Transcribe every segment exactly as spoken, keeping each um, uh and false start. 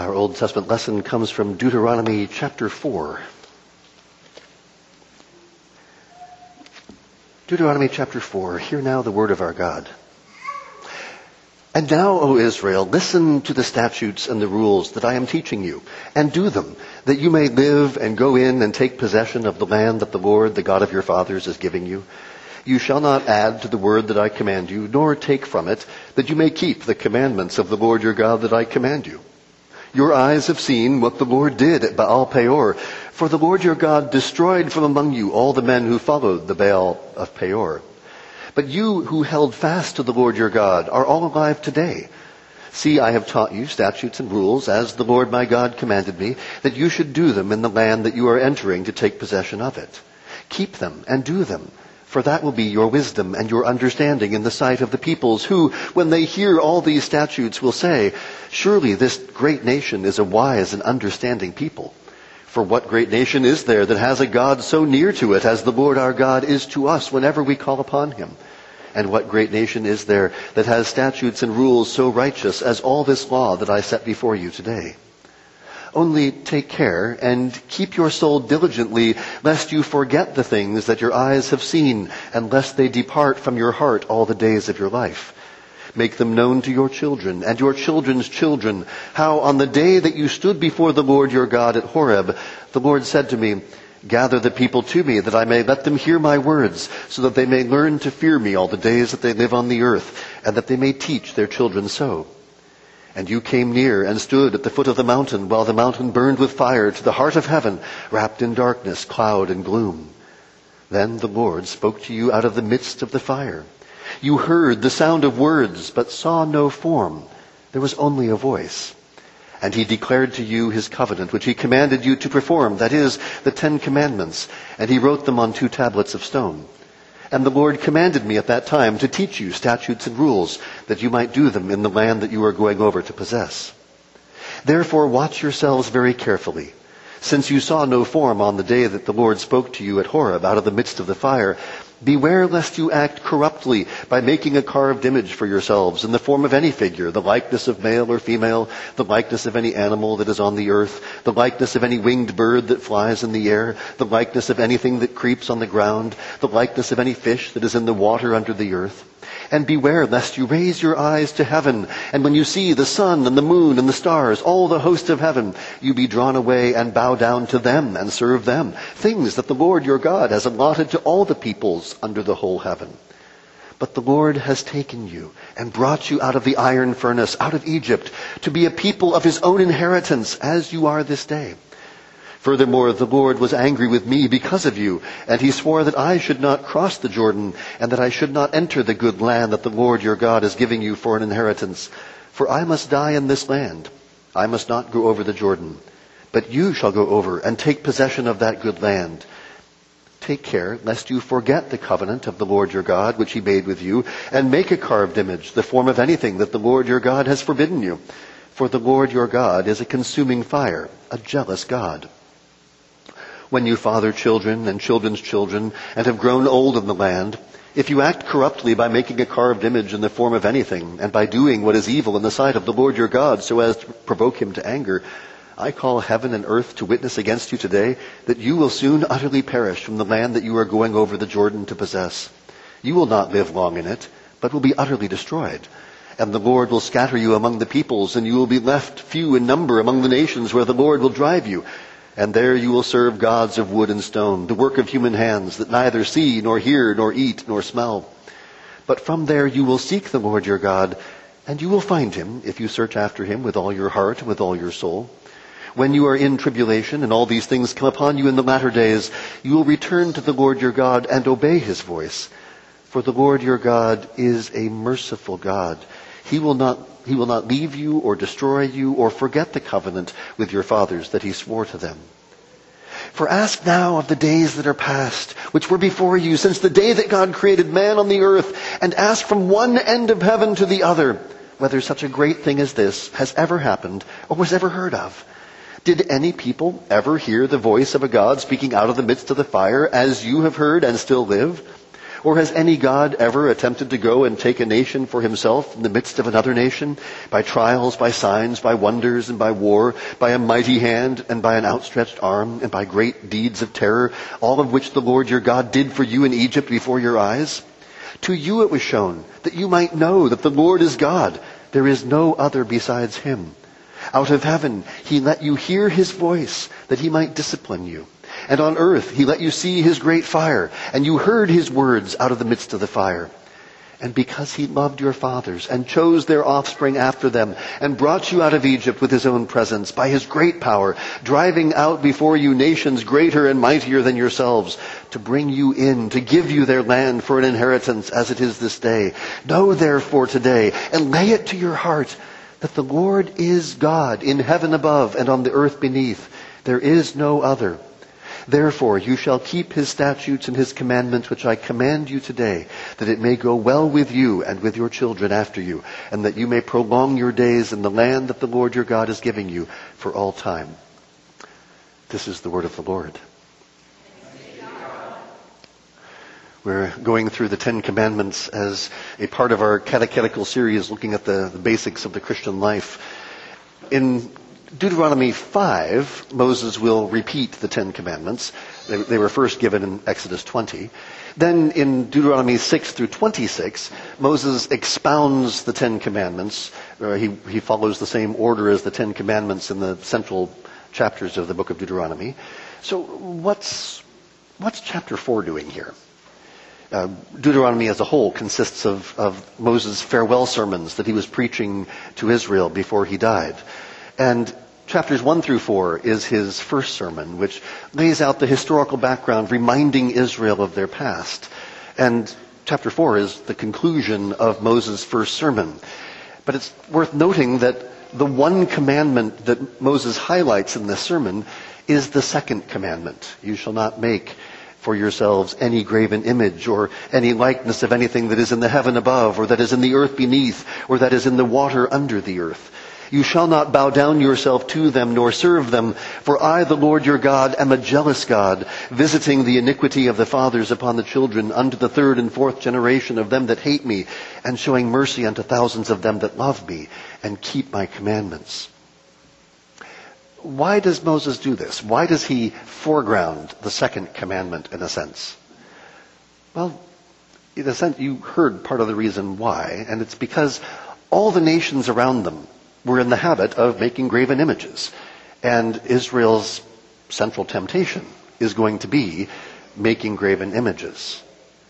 Our Old Testament lesson comes from Deuteronomy chapter four. Deuteronomy chapter four. Hear now the word of our God. And now, O Israel, listen to the statutes and the rules that I am teaching you, and do them, that you may live and go in and take possession of the land that the Lord, the God of your fathers, is giving you. You shall not add to the word that I command you, nor take from it, that you may keep the commandments of the Lord your God that I command you. Your eyes have seen what the Lord did at Baal Peor, for the Lord your God destroyed from among you all the men who followed the Baal of Peor. But you who held fast to the Lord your God are all alive today. See, I have taught you statutes and rules, as the Lord my God commanded me, that you should do them in the land that you are entering to take possession of it. Keep them and do them, for that will be your wisdom and your understanding in the sight of the peoples, who, when they hear all these statutes, will say, surely this great nation is a wise and understanding people. For what great nation is there that has a God so near to it as the Lord our God is to us whenever we call upon him? And what great nation is there that has statutes and rules so righteous as all this law that I set before you today? Only take care and keep your soul diligently, lest you forget the things that your eyes have seen, and lest they depart from your heart all the days of your life. Make them known to your children and your children's children, how on the day that you stood before the Lord your God at Horeb, the Lord said to me, gather the people to me, that I may let them hear my words, so that they may learn to fear me all the days that they live on the earth, and that they may teach their children so. And you came near and stood at the foot of the mountain, while the mountain burned with fire to the heart of heaven, wrapped in darkness, cloud, and gloom. Then the Lord spoke to you out of the midst of the fire. You heard the sound of words, but saw no form. There was only a voice. And he declared to you his covenant, which he commanded you to perform, that is, the Ten Commandments, and he wrote them on two tablets of stone. And the Lord commanded me at that time to teach you statutes and rules, that you might do them in the land that you are going over to possess. Therefore watch yourselves very carefully. Since you saw no form on the day that the Lord spoke to you at Horeb out of the midst of the fire, beware lest you act corruptly by making a carved image for yourselves in the form of any figure, the likeness of male or female, the likeness of any animal that is on the earth, the likeness of any winged bird that flies in the air, the likeness of anything that creeps on the ground, the likeness of any fish that is in the water under the earth. And beware lest you raise your eyes to heaven, and when you see the sun and the moon and the stars, all the host of heaven, you be drawn away and bow down to them and serve them, things that the Lord your God has allotted to all the peoples under the whole heaven. But the Lord has taken you and brought you out of the iron furnace, out of Egypt, to be a people of his own inheritance, as you are this day. Furthermore, the Lord was angry with me because of you, and he swore that I should not cross the Jordan, and that I should not enter the good land that the Lord your God is giving you for an inheritance. For I must die in this land. I must not go over the Jordan. But you shall go over and take possession of that good land. Take care lest you forget the covenant of the Lord your God, which he made with you, and make a carved image, the form of anything that the Lord your God has forbidden you. For the Lord your God is a consuming fire, a jealous God. When you father children and children's children, and have grown old in the land, if you act corruptly by making a carved image in the form of anything, and by doing what is evil in the sight of the Lord your God, so as to provoke him to anger, I call heaven and earth to witness against you today that you will soon utterly perish from the land that you are going over the Jordan to possess. You will not live long in it, but will be utterly destroyed. And the Lord will scatter you among the peoples, and you will be left few in number among the nations where the Lord will drive you. And there you will serve gods of wood and stone, the work of human hands, that neither see, nor hear, nor eat, nor smell. But from there you will seek the Lord your God, and you will find him, if you search after him with all your heart and with all your soul. When you are in tribulation, and all these things come upon you in the latter days, you will return to the Lord your God and obey his voice. For the Lord your God is a merciful God. He will not He will not leave you or destroy you or forget the covenant with your fathers that he swore to them. For ask now of the days that are past, which were before you, since the day that God created man on the earth, and ask from one end of heaven to the other, whether such a great thing as this has ever happened or was ever heard of. Did any people ever hear the voice of a God speaking out of the midst of the fire, as you have heard and still live? Or has any God ever attempted to go and take a nation for himself in the midst of another nation, by trials, by signs, by wonders, and by war, by a mighty hand, and by an outstretched arm, and by great deeds of terror, all of which the Lord your God did for you in Egypt before your eyes? To you it was shown, that you might know that the Lord is God. There is no other besides him. Out of heaven he let you hear his voice, that he might discipline you. And on earth he let you see his great fire, and you heard his words out of the midst of the fire. And because he loved your fathers, and chose their offspring after them, and brought you out of Egypt with his own presence, by his great power, driving out before you nations greater and mightier than yourselves, to bring you in, to give you their land for an inheritance, as it is this day. Know therefore today, and lay it to your heart, that the Lord is God, in heaven above and on the earth beneath. There is no other. Therefore you shall keep his statutes and his commandments, which I command you today, that it may go well with you and with your children after you, and that you may prolong your days in the land that the Lord your God is giving you for all time. This is the word of the Lord. We're going through the Ten Commandments as a part of our catechetical series, looking at the, the basics of the Christian life. In Deuteronomy five, Moses will repeat the Ten Commandments. They, they were first given in Exodus twenty. Then in Deuteronomy six through twenty-six, Moses expounds the Ten Commandments. Uh, he, he follows the same order as the Ten Commandments in the central chapters of the book of Deuteronomy. So what's, what's chapter four doing here? Uh, Deuteronomy as a whole consists of, of Moses' farewell sermons that he was preaching to Israel before he died. And chapters one through four is his first sermon, which lays out the historical background, reminding Israel of their past. And chapter four is the conclusion of Moses' first sermon. But it's worth noting that the one commandment that Moses highlights in this sermon is the second commandment. You shall not make for yourselves any graven image or any likeness of anything that is in the heaven above, or that is in the earth beneath, or that is in the water under the earth. You shall not bow down yourself to them, nor serve them. For I, the Lord your God, am a jealous God, visiting the iniquity of the fathers upon the children, unto the third and fourth generation of them that hate me, and showing mercy unto thousands of them that love me, and keep my commandments. Why does Moses do this? Why does he foreground the second commandment, in a sense? Well, in a sense, you heard part of the reason why, and it's because all the nations around them were in the habit of making graven images. And Israel's central temptation is going to be making graven images.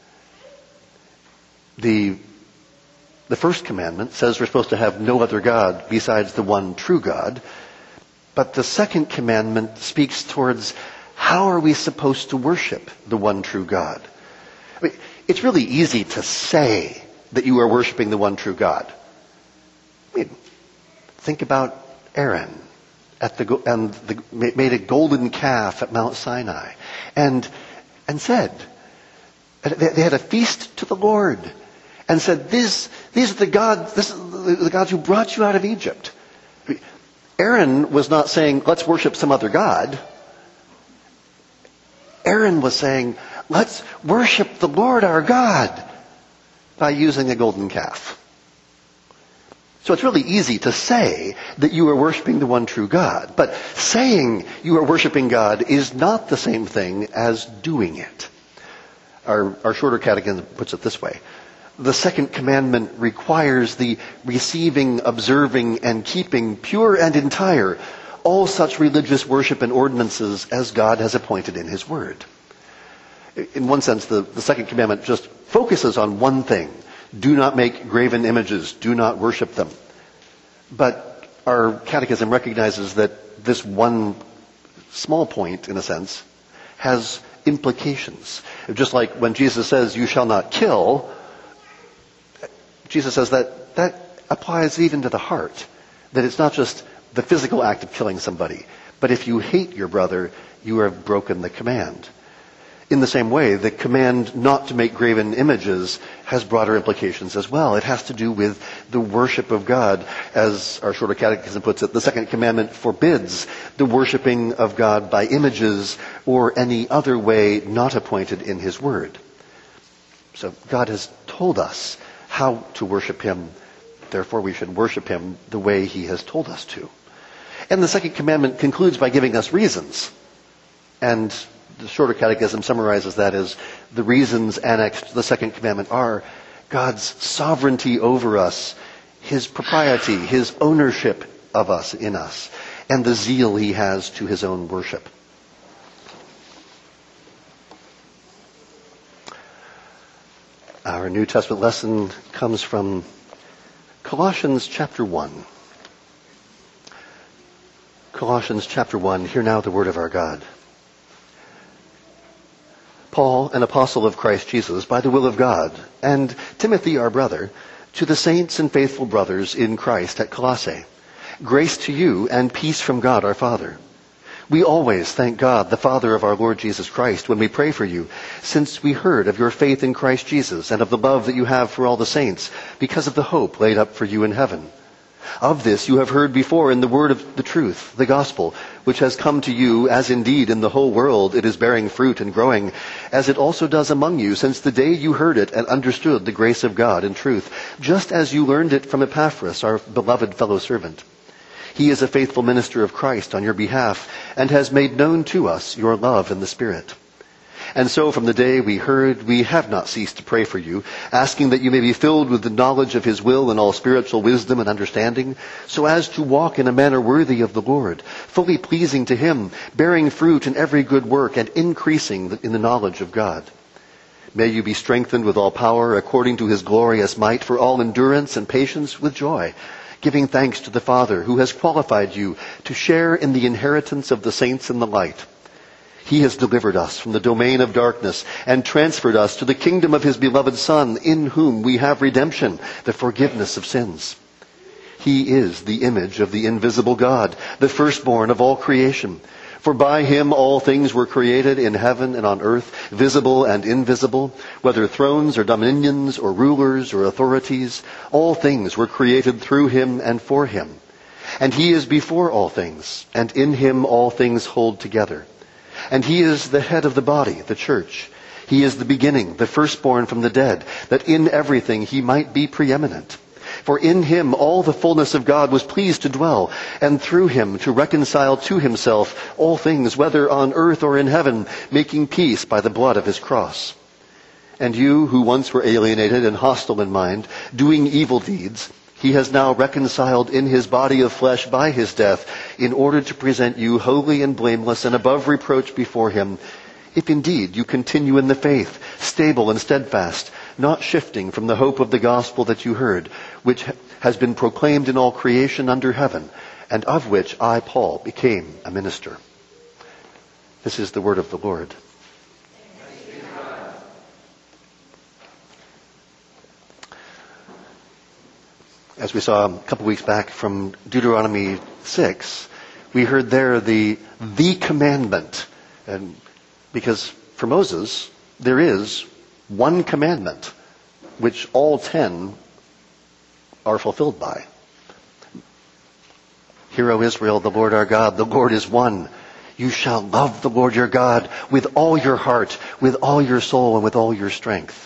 The, the first commandment says we're supposed to have no other God besides the one true God. But the second commandment speaks towards how are we supposed to worship the one true God? I mean, it's really easy to say that you are worshiping the one true God. I mean, think about Aaron at the and the, made a golden calf at Mount Sinai, and and said they had a feast to the Lord, and said, "These these are the gods. This is the gods who brought you out of Egypt." Aaron was not saying, "Let's worship some other god." Aaron was saying, "Let's worship the Lord our God by using a golden calf." So it's really easy to say that you are worshiping the one true God. But saying you are worshiping God is not the same thing as doing it. Our, our shorter catechism puts it this way. The second commandment requires the receiving, observing, and keeping pure and entire all such religious worship and ordinances as God has appointed in His Word. In one sense, the, the second commandment just focuses on one thing. Do not make graven images. Do not worship them. But our catechism recognizes that this one small point, in a sense, has implications. Just like when Jesus says, "You shall not kill," Jesus says that that applies even to the heart. That it's not just the physical act of killing somebody, but if you hate your brother, you have broken the command. In the same way, the command not to make graven images has broader implications as well. It has to do with the worship of God. As our shorter catechism puts it, the second commandment forbids the worshiping of God by images or any other way not appointed in His Word. So God has told us how to worship him. Therefore, we should worship him the way he has told us to. And the second commandment concludes by giving us reasons. And the Shorter Catechism summarizes that as the reasons annexed to the second commandment are God's sovereignty over us, his propriety, his ownership of us, in us, and the zeal he has to his own worship. Our New Testament lesson comes from Colossians chapter one. Colossians chapter one, hear now the word of our God. Paul, an apostle of Christ Jesus, by the will of God, and Timothy, our brother, to the saints and faithful brothers in Christ at Colossae, grace to you and peace from God our Father. We always thank God, the Father of our Lord Jesus Christ, when we pray for you, since we heard of your faith in Christ Jesus and of the love that you have for all the saints, because of the hope laid up for you in heaven. Of this you have heard before in the word of the truth, the gospel, which has come to you, as indeed in the whole world it is bearing fruit and growing, as it also does among you, since the day you heard it and understood the grace of God in truth, just as you learned it from Epaphras, our beloved fellow servant. He is a faithful minister of Christ on your behalf, and has made known to us your love in the Spirit. And so from the day we heard, we have not ceased to pray for you, asking that you may be filled with the knowledge of his will and all spiritual wisdom and understanding, so as to walk in a manner worthy of the Lord, fully pleasing to him, bearing fruit in every good work, and increasing in the knowledge of God. May you be strengthened with all power according to his glorious might, for all endurance and patience with joy, giving thanks to the Father who has qualified you to share in the inheritance of the saints in the light. He has delivered us from the domain of darkness and transferred us to the kingdom of his beloved Son, in whom we have redemption, the forgiveness of sins. He is the image of the invisible God, the firstborn of all creation. For by him all things were created in heaven and on earth, visible and invisible, whether thrones or dominions or rulers or authorities. All things were created through him and for him. And he is before all things, and in him all things hold together. And he is the head of the body, the church. He is the beginning, the firstborn from the dead, that in everything he might be preeminent. For in him all the fullness of God was pleased to dwell, and through him to reconcile to himself all things, whether on earth or in heaven, making peace by the blood of his cross. And you, who once were alienated and hostile in mind, doing evil deeds, he has now reconciled in his body of flesh by his death, in order to present you holy and blameless and above reproach before him, if indeed you continue in the faith, stable and steadfast, not shifting from the hope of the gospel that you heard, which has been proclaimed in all creation under heaven, and of which I, Paul, became a minister. This is the word of the Lord. As we saw a couple weeks back from Deuteronomy six, we heard there the the commandment. And because for Moses, there is one commandment, which all ten are fulfilled by. Hear, O Israel, the Lord our God, the Lord is one. You shall love the Lord your God with all your heart, with all your soul, and with all your strength.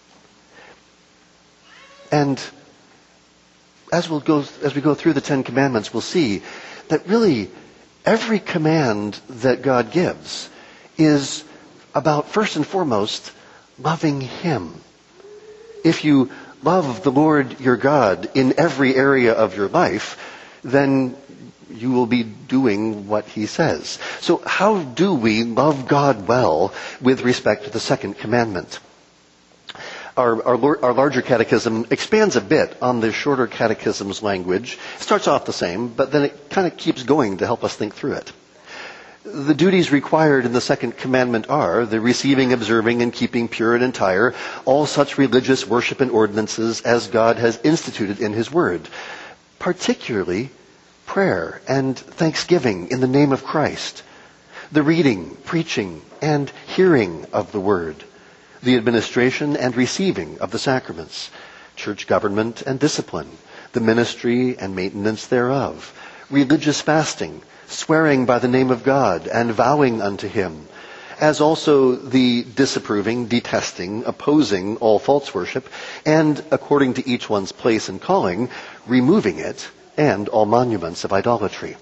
And as we'll go, as we go through the Ten Commandments, we'll see that really every command that God gives is about, first and foremost, loving him. If you love the Lord your God in every area of your life, then you will be doing what he says. So how do we love God well with respect to the second commandment? Our, our, our larger catechism expands a bit on the shorter catechism's language. It starts off the same, but then it kind of keeps going to help us think through it. The duties required in the second commandment are the receiving, observing, and keeping pure and entire all such religious worship and ordinances as God has instituted in his word, particularly prayer and thanksgiving in the name of Christ, the reading, preaching, and hearing of the word, the administration and receiving of the sacraments, church government and discipline, the ministry and maintenance thereof, religious fasting, swearing by the name of God and vowing unto him, as also the disapproving, detesting, opposing all false worship, and, according to each one's place and calling, removing it, and all monuments of idolatry.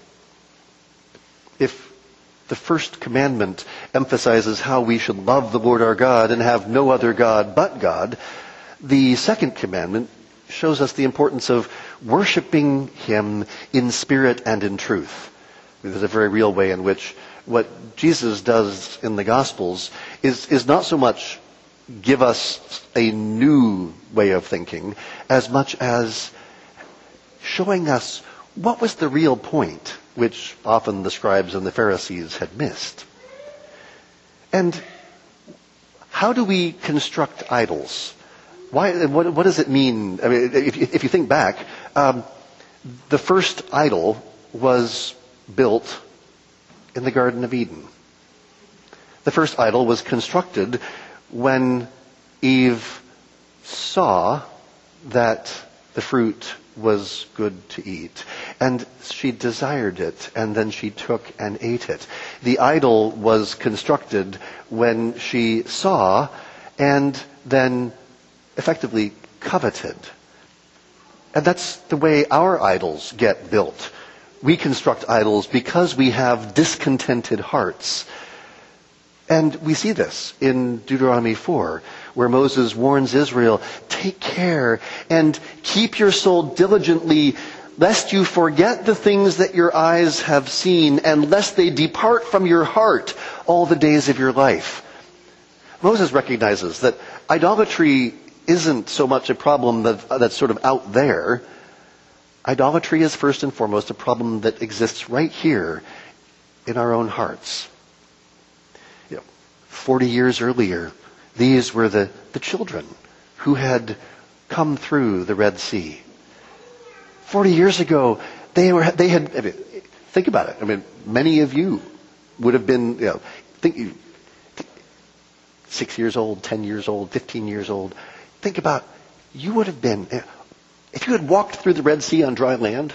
If the first commandment emphasizes how we should love the Lord our God and have no other God but God, the second commandment shows us the importance of worshiping Him in spirit and in truth. There's a very real way in which what Jesus does in the Gospels is, is not so much give us a new way of thinking, as much as showing us what was the real point, which often the scribes and the Pharisees had missed. And how do we construct idols? Why? What, what does it mean? I mean, if, if you think back, um, the first idol was built in the Garden of Eden. The first idol was constructed when Eve saw that the fruit was good to eat, and she desired it, and then she took and ate it. The idol was constructed when she saw and then effectively coveted. And that's the way our idols get built. We construct idols because we have discontented hearts. And we see this in Deuteronomy four, where Moses warns Israel, take care and keep your soul diligently, lest you forget the things that your eyes have seen, and lest they depart from your heart all the days of your life. Moses recognizes that idolatry isn't so much a problem that, that's sort of out there. Idolatry is first and foremost a problem that exists right here in our own hearts. You know, Forty years earlier, these were the, the children who had come through the Red Sea. Forty years ago, they were they had. I mean, think about it. I mean, many of you would have been, you know, think six years old, ten years old, fifteen years old. Think about, you would have been, if you had walked through the Red Sea on dry land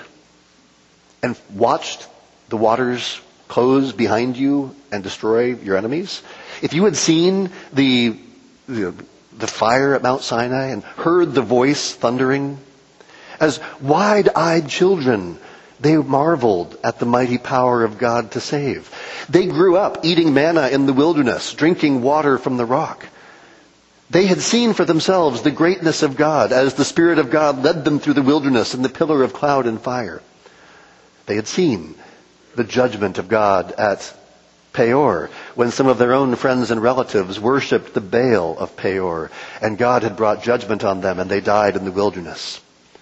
and watched the waters close behind you and destroy your enemies, if you had seen the, the, the fire at Mount Sinai and heard the voice thundering, as wide-eyed children, they marveled at the mighty power of God to save. They grew up eating manna in the wilderness, drinking water from the rock. They had seen for themselves the greatness of God as the Spirit of God led them through the wilderness in the pillar of cloud and fire. They had seen the judgment of God at Peor, when some of their own friends and relatives worshipped the Baal of Peor, and God had brought judgment on them, and they died in the wilderness.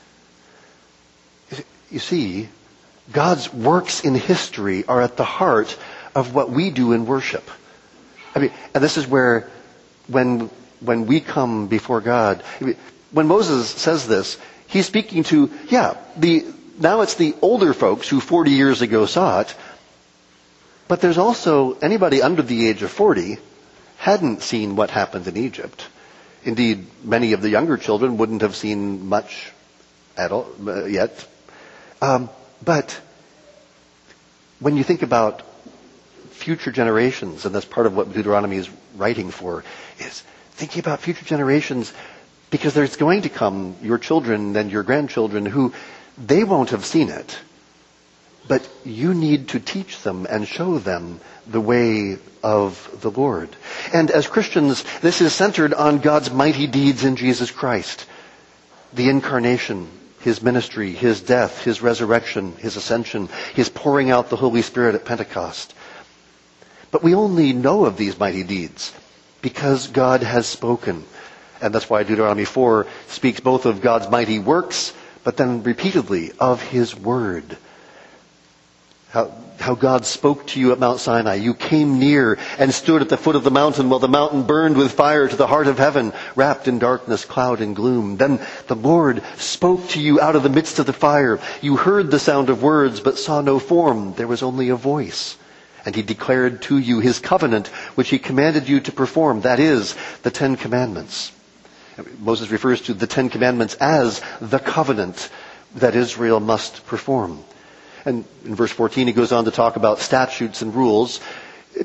You see, God's works in history are at the heart of what we do in worship. I mean, and this is where, when when we come before God, I mean, when Moses says this, he's speaking to, yeah, the now it's the older folks who forty years ago saw it, but there's also anybody under the age of forty hadn't seen what happened in Egypt. Indeed, many of the younger children wouldn't have seen much at all uh, yet. Um, but when you think about future generations, and that's part of what Deuteronomy is writing for, is thinking about future generations, because there's going to come your children and your grandchildren who they won't have seen it. But you need to teach them and show them the way of the Lord. And as Christians, this is centered on God's mighty deeds in Jesus Christ. The incarnation, His ministry, His death, His resurrection, His ascension, His pouring out the Holy Spirit at Pentecost. But we only know of these mighty deeds because God has spoken. And that's why Deuteronomy four speaks both of God's mighty works, but then repeatedly of His word. How, how God spoke to you at Mount Sinai. You came near and stood at the foot of the mountain while the mountain burned with fire to the heart of heaven, wrapped in darkness, cloud, and gloom. Then the Lord spoke to you out of the midst of the fire. You heard the sound of words, but saw no form. There was only a voice. And He declared to you His covenant, which He commanded you to perform. That is, the Ten Commandments. Moses refers to the Ten Commandments as the covenant that Israel must perform. And in verse fourteen, he goes on to talk about statutes and rules. It's,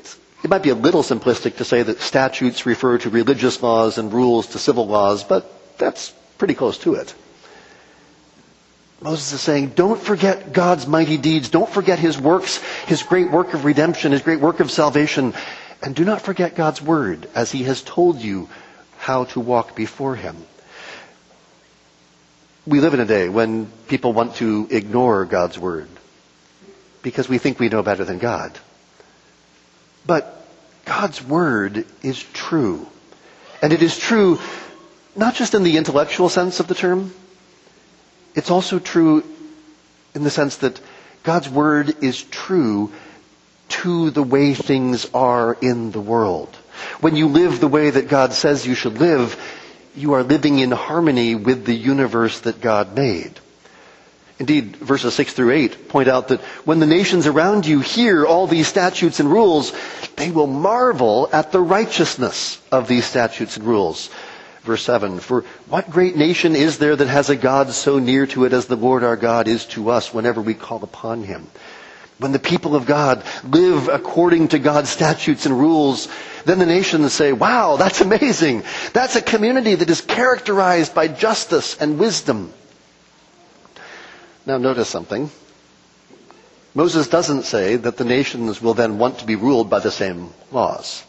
It might be a little simplistic to say that statutes refer to religious laws and rules to civil laws, but that's pretty close to it. Moses is saying, don't forget God's mighty deeds. Don't forget his works, his great work of redemption, his great work of salvation. And do not forget God's word as he has told you how to walk before him. We live in a day when people want to ignore God's word because we think we know better than God. But God's word is true. And it is true not just in the intellectual sense of the term. It's also true in the sense that God's word is true to the way things are in the world. When you live the way that God says you should live, you are living in harmony with the universe that God made. Indeed, verses six through eight point out that when the nations around you hear all these statutes and rules, they will marvel at the righteousness of these statutes and rules. Verse seven, for what great nation is there that has a God so near to it as the Lord our God is to us whenever we call upon him? When the people of God live according to God's statutes and rules, then the nations say, wow, that's amazing. That's a community that is characterized by justice and wisdom. Now notice something. Moses doesn't say that the nations will then want to be ruled by the same laws.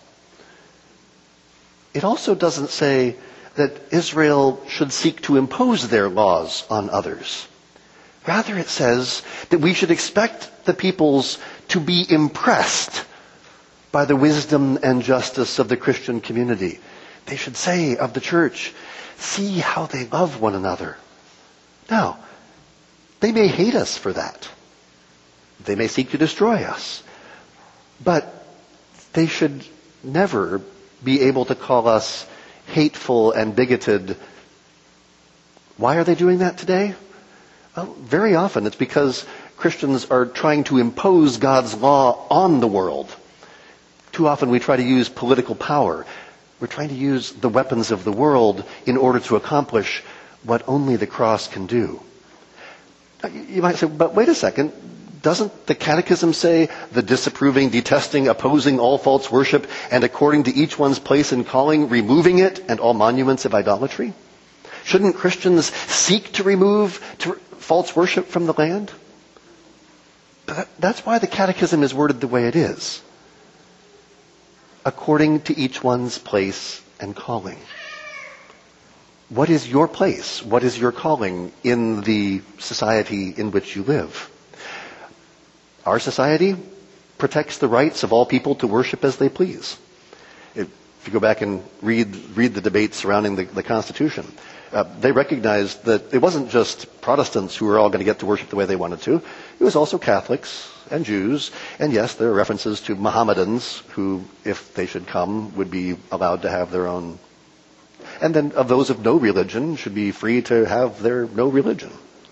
It also doesn't say that Israel should seek to impose their laws on others. Rather, it says that we should expect the peoples to be impressed by the wisdom and justice of the Christian community. They should say of the church, see how they love one another. Now, they may hate us for that. They may seek to destroy us. But they should never be able to call us hateful and bigoted. Why are they doing that today? Well, very often it's because Christians are trying to impose God's law on the world. Too often we try to use political power. We're trying to use the weapons of the world in order to accomplish what only the cross can do. You might say, but wait a second. Doesn't the Catechism say the disapproving, detesting, opposing all false worship, and according to each one's place and calling, removing it and all monuments of idolatry? Shouldn't Christians seek to remove to false worship from the land? But that's why the Catechism is worded the way it is. According to each one's place and calling. What is your place? What is your calling in the society in which you live? Our society protects the rights of all people to worship as they please. If you go back and read read the debates surrounding the, the Constitution, uh, they recognized that it wasn't just Protestants who were all going to get to worship the way they wanted to. It was also Catholics and Jews. And yes, there are references to Mohammedans who, if they should come, would be allowed to have their own. And then of those of no religion should be free to have their no religion.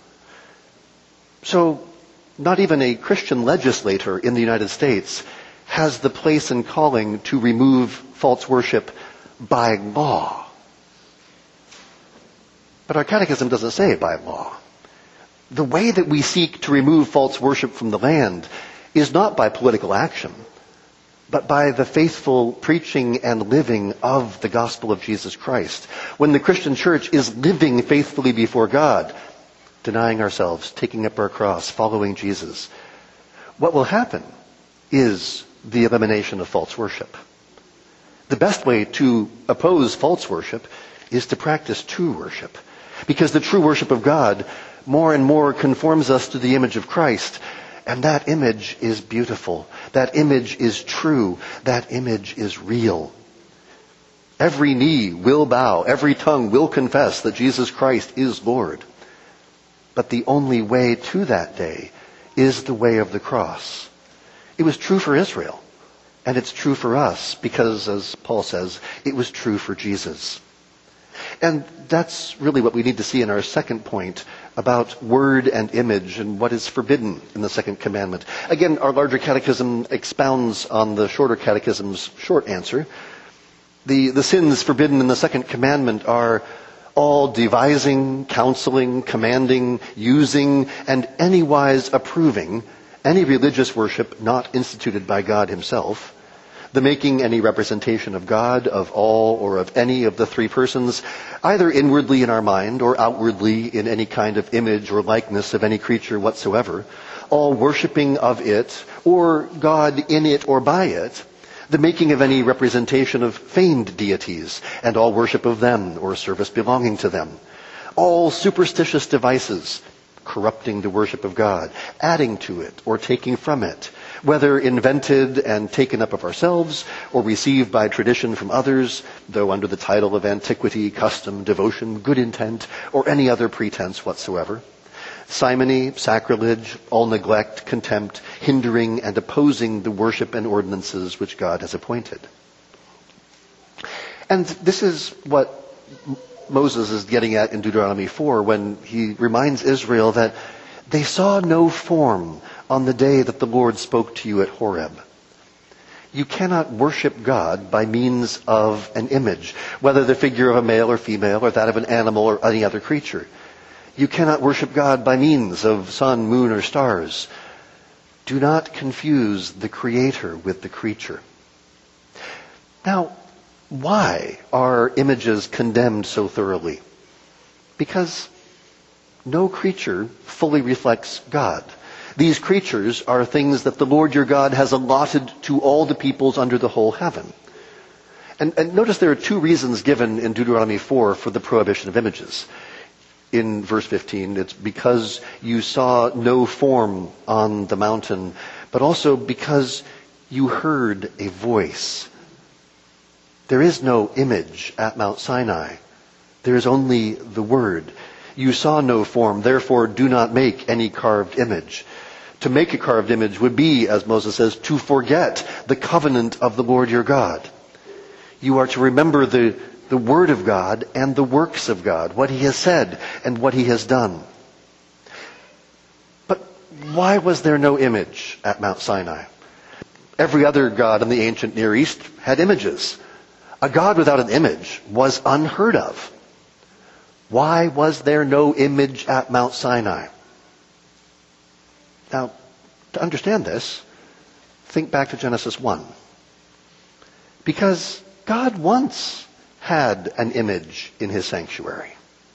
So not even a Christian legislator in the United States has the place and calling to remove false worship by law. But our catechism doesn't say by law. The way that we seek to remove false worship from the land is not by political action, but by the faithful preaching and living of the gospel of Jesus Christ. When the Christian church is living faithfully before God, denying ourselves, taking up our cross, following Jesus, what will happen is the elimination of false worship. The best way to oppose false worship is to practice true worship, because the true worship of God more and more conforms us to the image of Christ, and that image is beautiful. That image is true. That image is real. Every knee will bow. Every tongue will confess that Jesus Christ is Lord. But the only way to that day is the way of the cross. It was true for Israel, and it's true for us because, as Paul says, it was true for Jesus. And that's really what we need to see in our second point about word and image and what is forbidden in the second commandment. Again, our larger catechism expounds on the shorter catechism's short answer. The, the sins forbidden in the second commandment are all devising, counseling, commanding, using, and anywise approving any religious worship not instituted by God himself, the making any representation of God, of all, or of any of the three persons, either inwardly in our mind or outwardly in any kind of image or likeness of any creature whatsoever, all worshiping of it, or God in it or by it, the making of any representation of feigned deities, and all worship of them, or service belonging to them, all superstitious devices, corrupting the worship of God, adding to it or taking from it, whether invented and taken up of ourselves, or received by tradition from others, though under the title of antiquity, custom, devotion, good intent, or any other pretense whatsoever. Simony, sacrilege, all neglect, contempt, hindering and opposing the worship and ordinances which God has appointed. And this is what Moses is getting at in Deuteronomy four when he reminds Israel that they saw no form on the day that the Lord spoke to you at Horeb. You cannot worship God by means of an image, whether the figure of a male or female or that of an animal or any other creature. You cannot worship God by means of sun, moon, or stars. Do not confuse the Creator with the creature. Now, why are images condemned so thoroughly? Because no creature fully reflects God. These creatures are things that the Lord your God has allotted to all the peoples under the whole heaven. And, and notice there are two reasons given in Deuteronomy four for the prohibition of images. In verse fifteen, it's because you saw no form on the mountain, but also because you heard a voice. There is no image at Mount Sinai. There is only the Word. You saw no form, therefore do not make any carved image. To make a carved image would be, as Moses says, to forget the covenant of the Lord your God. You are to remember the, the Word of God and the works of God, what He has said and what He has done. But why was there no image at Mount Sinai? Every other god in the ancient Near East had images. A God without an image was unheard of. Why was there no image at Mount Sinai? Now, to understand this, think back to Genesis one. Because God once had an image in His sanctuary.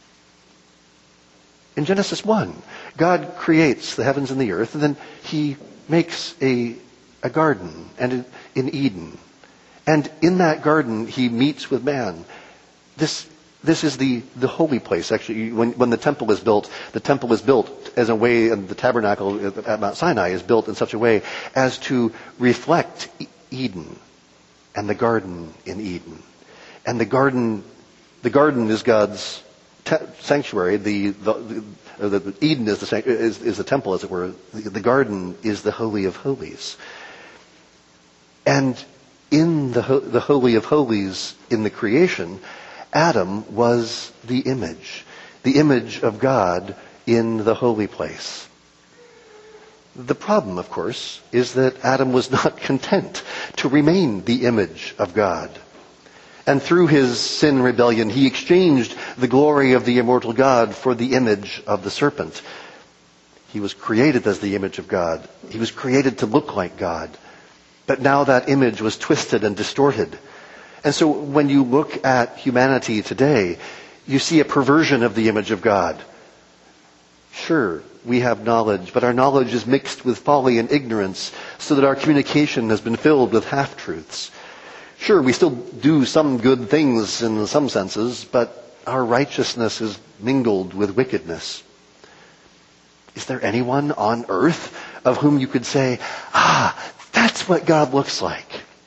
In Genesis one, God creates the heavens and the earth, and then He makes a, a garden and in Eden. And in that garden, He meets with man. This, this is the, the holy place. Actually, when, when the temple is built, the temple is built as a way, and the tabernacle at Mount Sinai is built in such a way as to reflect Eden and the garden in Eden. And the garden, the garden is God's te- sanctuary. The, the, the, the Eden is the, is, is the temple, as it were. The, the garden is the Holy of Holies. And in the, the Holy of Holies, in the creation, Adam was the image, the image of God in the holy place. The problem, of course, is that Adam was not content to remain the image of God. And through his sin rebellion, he exchanged the glory of the immortal God for the image of the serpent. He was created as the image of God. He was created to look like God. But now that image was twisted and distorted. And so when you look at humanity today, you see a perversion of the image of God. Sure, we have knowledge, but our knowledge is mixed with folly and ignorance, so that our communication has been filled with half-truths. Sure, we still do some good things in some senses, but our righteousness is mingled with wickedness. Is there anyone on earth of whom you could say, ah, that's what God looks like?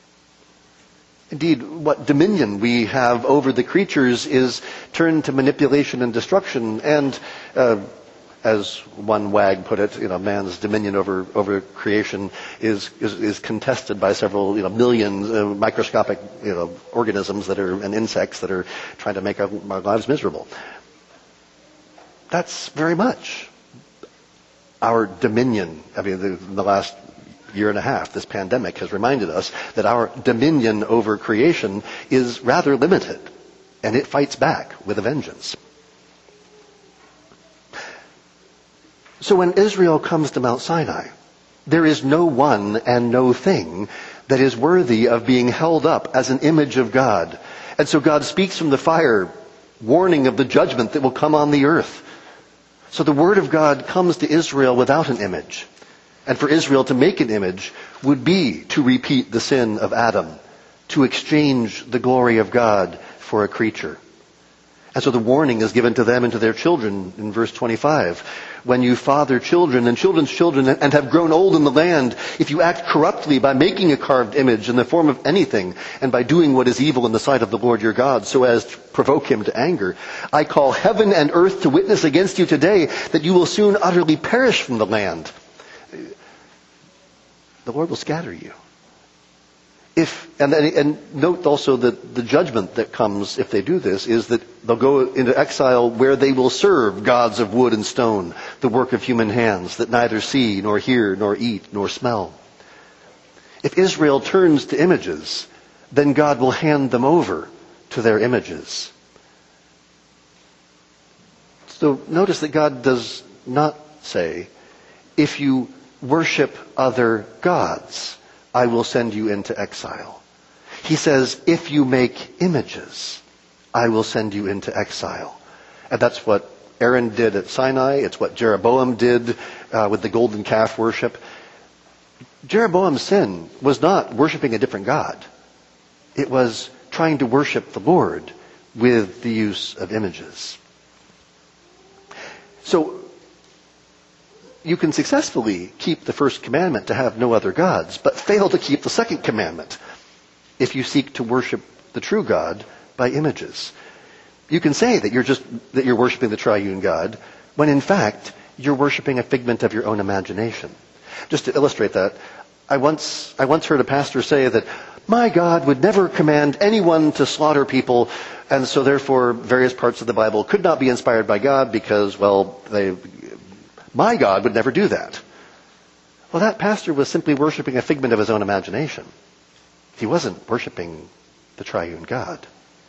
Indeed, what dominion we have over the creatures is turned to manipulation and destruction, and uh, as one wag put it, you know, man's dominion over over creation is is, is contested by several, you know, million uh, microscopic, you know, organisms that are and insects that are trying to make our, our lives miserable. That's very much our dominion. I mean, the, the last year and a half, this pandemic has reminded us that our dominion over creation is rather limited, and it fights back with a vengeance. So when Israel comes to Mount Sinai, there is no one and no thing that is worthy of being held up as an image of God. And so God speaks from the fire, warning of the judgment that will come on the earth. So the word of God comes to Israel without an image. And for Israel to make an image would be to repeat the sin of Adam, to exchange the glory of God for a creature. And so the warning is given to them and to their children in verse twenty-five. When you father children and children's children and have grown old in the land, if you act corruptly by making a carved image in the form of anything and by doing what is evil in the sight of the Lord your God so as to provoke him to anger, I call heaven and earth to witness against you today that you will soon utterly perish from the land. The Lord will scatter you. If, and, and note also that the judgment that comes if they do this is that they'll go into exile where they will serve gods of wood and stone, the work of human hands that neither see nor hear nor eat nor smell. If Israel turns to images, then God will hand them over to their images. So notice that God does not say, if you worship other gods, I will send you into exile. He says, if you make images, I will send you into exile. And that's what Aaron did at Sinai. It's what Jeroboam did uh, with the golden calf worship. Jeroboam's sin was not worshiping a different god. It was trying to worship the Lord with the use of images. So, you can successfully keep the first commandment to have no other gods, but fail to keep the second commandment if you seek to worship the true God by images. You can say that you're just that you're worshiping the triune God, when in fact you're worshiping a figment of your own imagination. Just to illustrate that, I once I once heard a pastor say that my God would never command anyone to slaughter people, and so therefore various parts of the Bible could not be inspired by God because, well, they my God would never do that. Well, that pastor was simply worshiping a figment of his own imagination. He wasn't worshiping the triune God.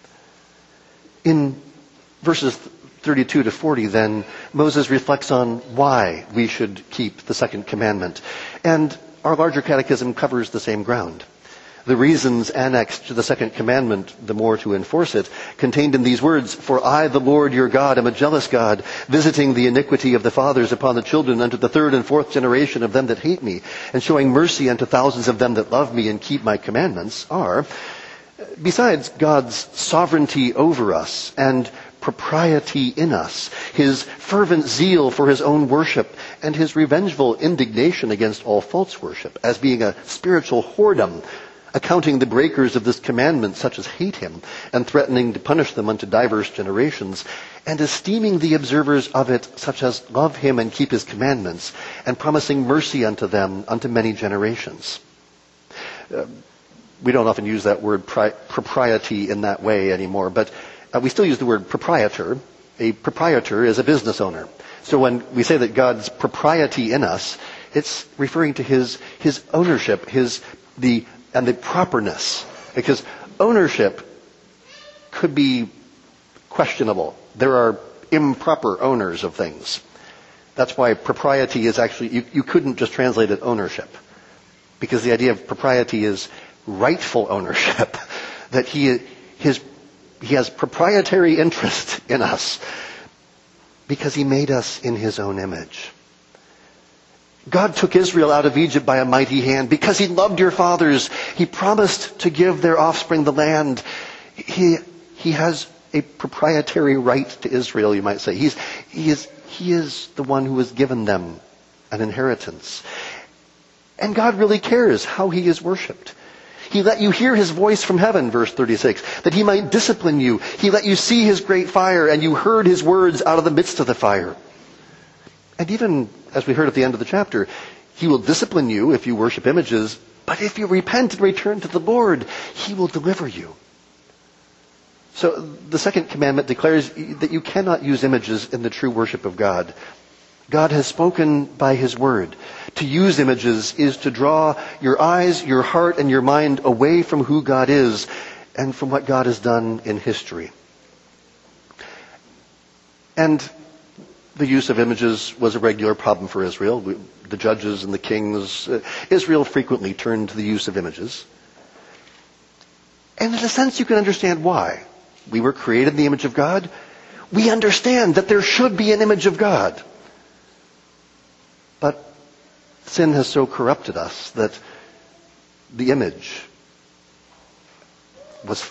In verses thirty-two to forty, then, Moses reflects on why we should keep the second commandment. And our larger catechism covers the same ground. The reasons annexed to the second commandment, the more to enforce it, contained in these words, for I, the Lord your God, am a jealous God, visiting the iniquity of the fathers upon the children unto the third and fourth generation of them that hate me, and showing mercy unto thousands of them that love me and keep my commandments, are, besides God's sovereignty over us and propriety in us, his fervent zeal for his own worship, and his revengeful indignation against all false worship, as being a spiritual whoredom, accounting the breakers of this commandment such as hate him, and threatening to punish them unto diverse generations, and esteeming the observers of it such as love him and keep his commandments, and promising mercy unto them unto many generations. Uh, we don't often use that word pri- propriety in that way anymore, but uh, we still use the word proprietor. A proprietor is a business owner. So when we say that God's propriety in us, it's referring to his his ownership, his the and the properness, because ownership could be questionable. There are improper owners of things. That's why propriety is actually, you, you couldn't just translate it ownership, because the idea of propriety is rightful ownership, that he, his, he has proprietary interest in us because he made us in his own image. God took Israel out of Egypt by a mighty hand because he loved your fathers. He promised to give their offspring the land. He, he has a proprietary right to Israel, you might say. He's, he is, he is the one who has given them an inheritance. And God really cares how he is worshipped. He let you hear his voice from heaven, verse thirty-six, that he might discipline you. He let you see his great fire, and you heard his words out of the midst of the fire. And even, as we heard at the end of the chapter, he will discipline you if you worship images, but if you repent and return to the Lord, he will deliver you. So the second commandment declares that you cannot use images in the true worship of God. God has spoken by his word. To use images is to draw your eyes, your heart, and your mind away from who God is and from what God has done in history. And The use of images was a regular problem for Israel. We, the judges and the kings, uh, Israel frequently turned to the use of images. And in a sense, you can understand why. We were created in the image of God. We understand that there should be an image of God. But sin has so corrupted us that the image was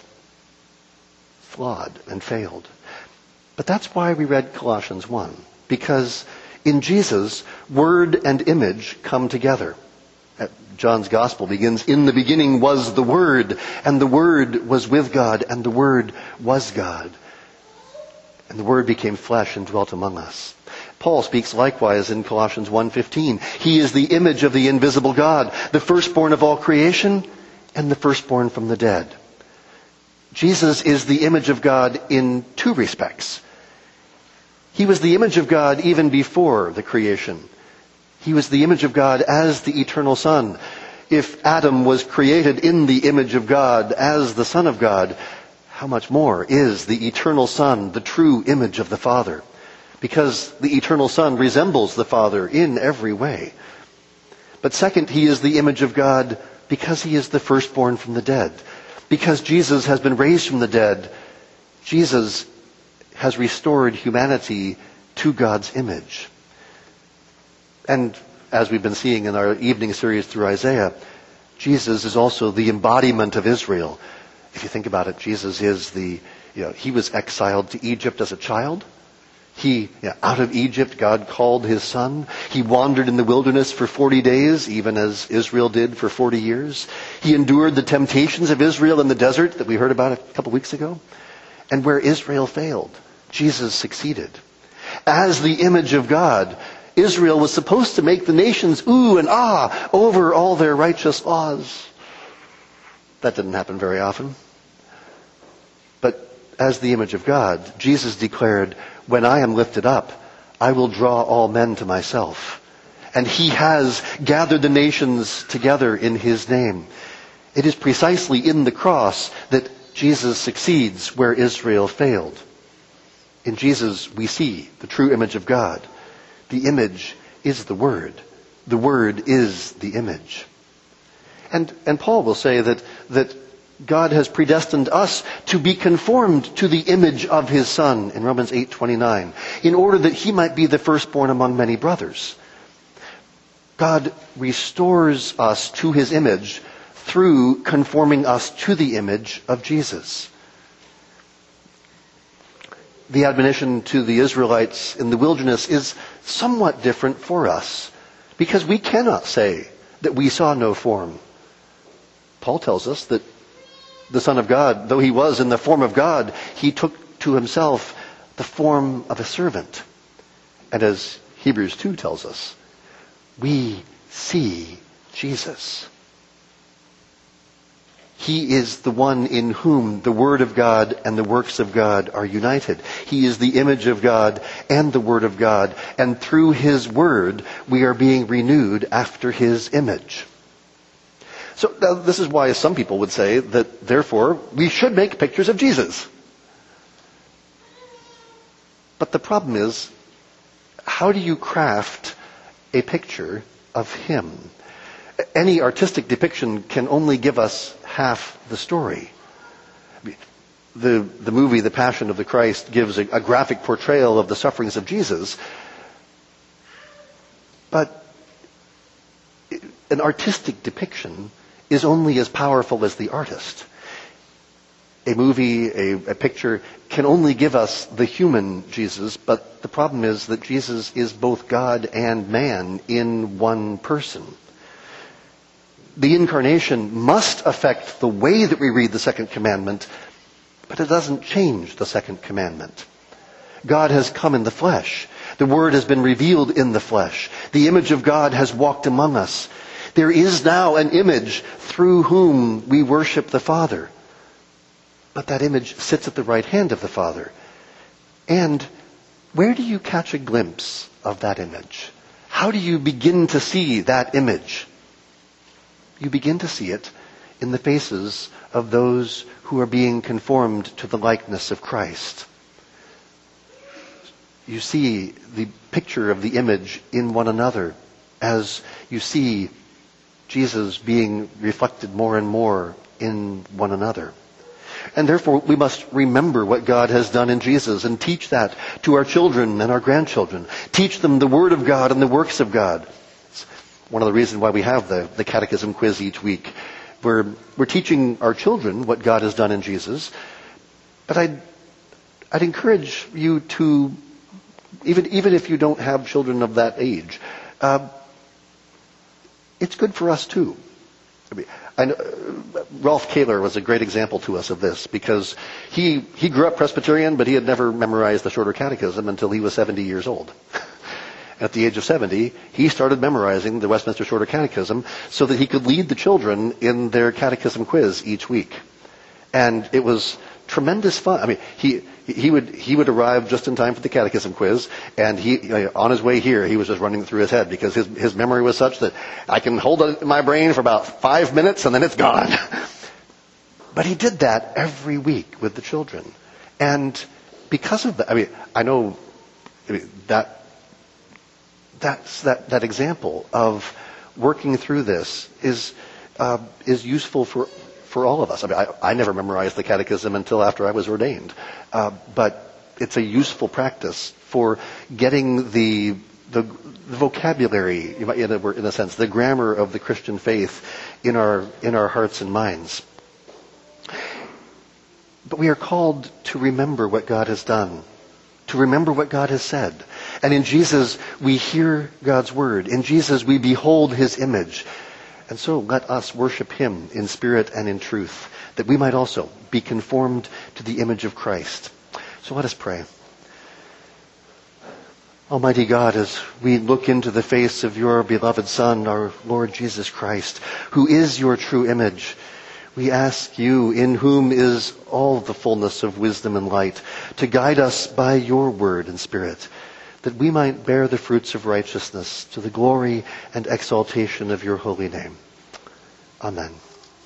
flawed and failed. But that's why we read Colossians one. Because in Jesus, word and image come together. John's Gospel begins, "In the beginning was the Word, and the Word was with God, and the Word was God. And the Word became flesh and dwelt among us." Paul speaks likewise in Colossians one fifteen. "He is the image of the invisible God, the firstborn of all creation, and the firstborn from the dead." Jesus is the image of God in two respects. He was the image of God even before the creation. He was the image of God as the eternal Son. If Adam was created in the image of God as the Son of God, how much more is the eternal Son the true image of the Father? Because the eternal Son resembles the Father in every way. But second, he is the image of God because he is the firstborn from the dead. Because Jesus has been raised from the dead, Jesus has restored humanity to God's image. And as we've been seeing in our evening series through Isaiah, Jesus is also the embodiment of Israel. If you think about it, Jesus is the, you know, he was exiled to Egypt as a child. He, you know, out of Egypt, God called his son. He wandered in the wilderness for forty days, even as Israel did for forty years. He endured the temptations of Israel in the desert that we heard about a couple weeks ago. And where Israel failed, Jesus succeeded. As the image of God, Israel was supposed to make the nations ooh and ah over all their righteous laws. That didn't happen very often. But as the image of God, Jesus declared, "When I am lifted up, I will draw all men to myself." And he has gathered the nations together in his name. It is precisely in the cross that Jesus succeeds where Israel failed. In Jesus, we see the true image of God. The image is the Word. The Word is the image. And, and Paul will say that, that God has predestined us to be conformed to the image of his Son in Romans eight twenty-nine, in order that he might be the firstborn among many brothers. God restores us to his image through conforming us to the image of Jesus. The admonition to the Israelites in the wilderness is somewhat different for us, because we cannot say that we saw no form. Paul tells us that the Son of God, though he was in the form of God, he took to himself the form of a servant. And as Hebrews two tells us, we see Jesus. He is the one in whom the Word of God and the works of God are united. He is the image of God and the Word of God. And through his Word, we are being renewed after his image. So now, this is why some people would say that, therefore, we should make pictures of Jesus. But the problem is, how do you craft a picture of him? Any artistic depiction can only give us half the story. The, the movie, The Passion of the Christ, gives a, a graphic portrayal of the sufferings of Jesus. But an artistic depiction is only as powerful as the artist. A movie, a, a picture, can only give us the human Jesus, but the problem is that Jesus is both God and man in one person. The incarnation must affect the way that we read the second commandment, but it doesn't change the second commandment. God has come in the flesh. The Word has been revealed in the flesh. The image of God has walked among us. There is now an image through whom we worship the Father. But that image sits at the right hand of the Father. And where do you catch a glimpse of that image? How do you begin to see that image? You begin to see it in the faces of those who are being conformed to the likeness of Christ. you see the picture of the image in one another as you see Jesus being reflected more and more in one another. And therefore, we must remember what God has done in Jesus and teach that to our children and our grandchildren. Teach them the Word of God and the works of God. It's one of the reasons why we have the, the catechism quiz each week. We're, we're teaching our children what God has done in Jesus. But I'd, I'd encourage you to, even, even if you don't have children of that age, uh, it's good for us too. I mean, I know, uh, Rolf Kahler was a great example to us of this because he, he grew up Presbyterian, but he had never memorized the Shorter Catechism until he was seventy years old. At the age of seventy, he started memorizing the Westminster Shorter Catechism so that he could lead the children in their catechism quiz each week. And it was tremendous fun. I mean, he he would he would arrive just in time for the catechism quiz, and he uh, on his way here, he was just running through his head because his his memory was such that I can hold it in my brain for about five minutes and then it's gone. But he did that every week with the children, and because of that, I mean, I know I mean, that that's that that example of working through this is uh, is useful for. For all of us. I mean, I, I never memorized the catechism until after I was ordained. Uh, but it's a useful practice for getting the, the, the vocabulary, in a, in a sense, the grammar of the Christian faith in our, in our hearts and minds. But we are called to remember what God has done, to remember what God has said. And in Jesus, we hear God's word. In Jesus, we behold his image. And so let us worship him in spirit and in truth, that we might also be conformed to the image of Christ. So let us pray. Almighty God, as we look into the face of your beloved Son, our Lord Jesus Christ, who is your true image, we ask you, in whom is all the fullness of wisdom and light, to guide us by your word and spirit, that we might bear the fruits of righteousness to the glory and exaltation of your holy name. Amen.